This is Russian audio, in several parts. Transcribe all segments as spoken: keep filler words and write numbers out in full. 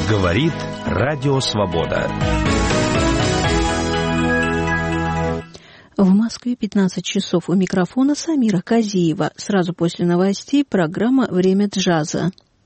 Говорит Радио Свобода. В Москве пятнадцать часов. У микрофона Самира Казиева. Сразу после новостей программа «Время джаза».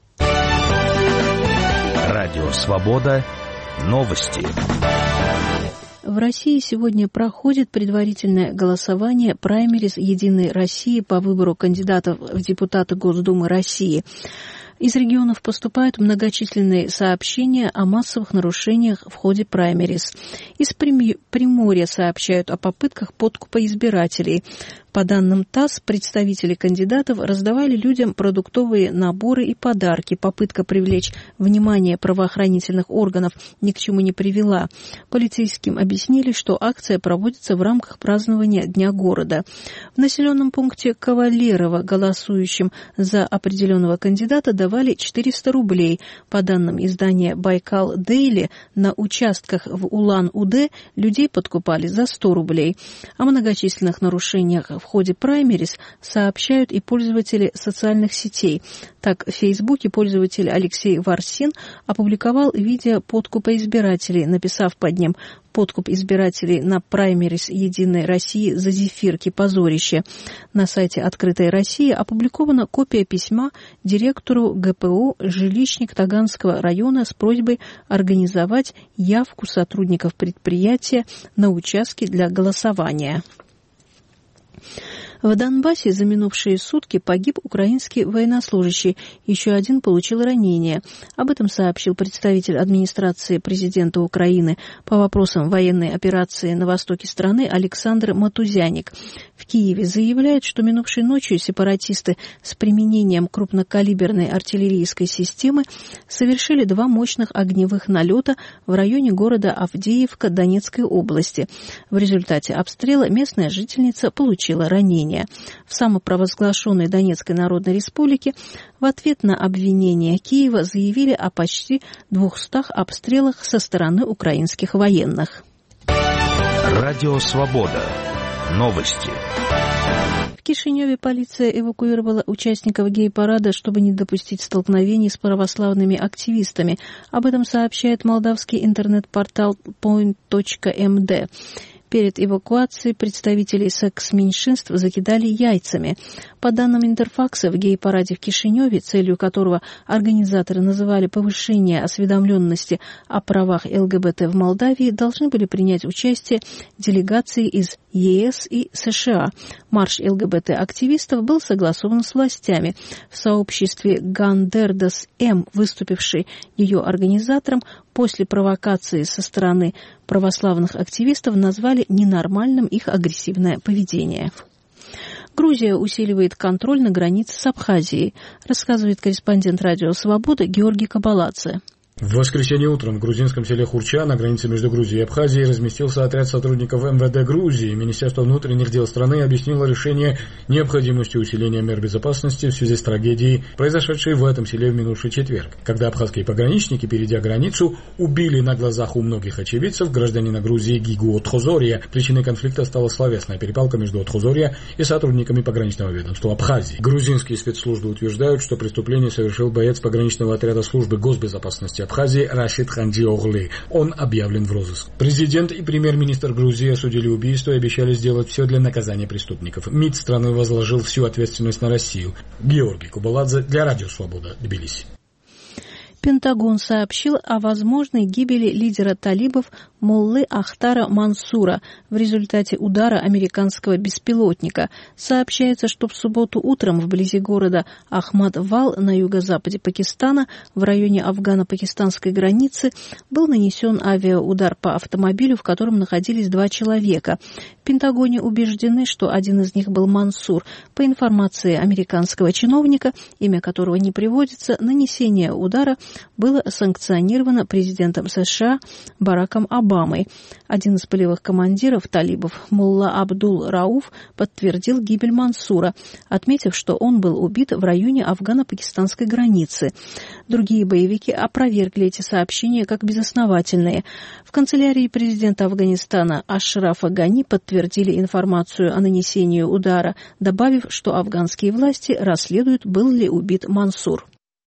Радио Свобода. Новости. В России сегодня проходит предварительное голосование праймериз «Единой России» по выбору кандидатов в депутаты Госдумы России. Из регионов поступают многочисленные сообщения о массовых нарушениях в ходе праймериз. Из Приморья сообщают о попытках подкупа избирателей. По данным ТАСС, представители кандидатов раздавали людям продуктовые наборы и подарки. Попытка привлечь внимание правоохранительных органов ни к чему не привела. Полицейским объяснили, что акция проводится в рамках празднования Дня города. В населенном пункте Кавалерово голосующим за определенного кандидата давали четыреста рублей. По данным издания «Байкал Дейли», на участках в Улан-Удэ людей подкупали за сто рублей. О многочисленных нарушениях в В ходе праймериз сообщают и пользователи социальных сетей. Так, в Фейсбуке пользователь Алексей Варсин опубликовал видео подкупа избирателей, написав под ним: «Подкуп избирателей на праймериз «Единой России» за зефирки, позорище». На сайте «Открытая Россия» опубликована копия письма директору ГПУ «Жилищник» Таганского района с просьбой организовать явку сотрудников предприятия на участки для голосования. В Донбассе за минувшие сутки погиб украинский военнослужащий. Еще один получил ранение. Об этом сообщил представитель администрации президента Украины по вопросам военной операции на востоке страны Александр Матузяник. В Киеве заявляют, что минувшей ночью сепаратисты с применением крупнокалиберной артиллерийской системы совершили два мощных огневых налета в районе города Авдеевка Донецкой области. В результате обстрела местная жительница получила ранение. В самопровозглашенной Донецкой Народной Республике в ответ на обвинения Киева заявили о почти двухстах обстрелах со стороны украинских военных. Радио Свобода. Новости. В Кишиневе полиция эвакуировала участников гей-парада, чтобы не допустить столкновений с православными активистами. Об этом сообщает молдавский интернет-портал point точка эм дэ. Перед эвакуацией представителей секс-меньшинств закидали яйцами. По данным Интерфакса, в гей-параде в Кишиневе, целью которого организаторы называли повышение осведомленности о правах ЛГБТ в Молдавии, должны были принять участие делегации из ЕС и США. Марш ЛГБТ-активистов был согласован с властями. В сообществе Гандердас М, выступившей ее организатором, после провокации со стороны православных активистов назвали ненормальным их агрессивное поведение. Грузия усиливает контроль на границе с Абхазией, рассказывает корреспондент Радио Свобода Георгий Кабаладзе. В воскресенье утром в грузинском селе Хурча на границе между Грузией и Абхазией разместился отряд сотрудников эм вэ дэ Грузии. Министерство внутренних дел страны объяснило решение необходимостью усиления мер безопасности в связи с трагедией, произошедшей в этом селе в минувший четверг, когда абхазские пограничники, перейдя границу, убили на глазах у многих очевидцев гражданина Грузии Гигу Отхозория. Причиной конфликта стала словесная перепалка между Отхозория и сотрудниками пограничного ведомства Абхазии. Грузинские спецслужбы утверждают, что преступление совершил боец пограничного отряда службы госбезопасности Абхазии Рашид Ханджиоғли. Он объявлен в розыск. Президент и премьер-министр Грузии осудили убийство и обещали сделать все для наказания преступников. МИД страны возложил всю ответственность на Россию. Георгий Кабаладзе для Радио Свобода, Тбилиси. Пентагон сообщил о возможной гибели лидера талибов Моллы Ахтара Мансура в результате удара американского беспилотника. Сообщается, что в субботу утром вблизи города Ахмад-Вал на юго-западе Пакистана, в районе афгано-пакистанской границы, был нанесен авиаудар по автомобилю, в котором находились два человека. В Пентагоне убеждены, что один из них был Мансур. По информации американского чиновника, имя которого не приводится, нанесение удара было санкционировано президентом США Бараком Обамой. Один из полевых командиров талибов, Мулла Абдул Рауф, подтвердил гибель Мансура, отметив, что он был убит в районе афгано-пакистанской границы. Другие боевики опровергли эти сообщения как безосновательные. В канцелярии президента Афганистана Ашрафа Гани подтвердили информацию о нанесении удара, добавив, что афганские власти расследуют, был ли убит Мансур.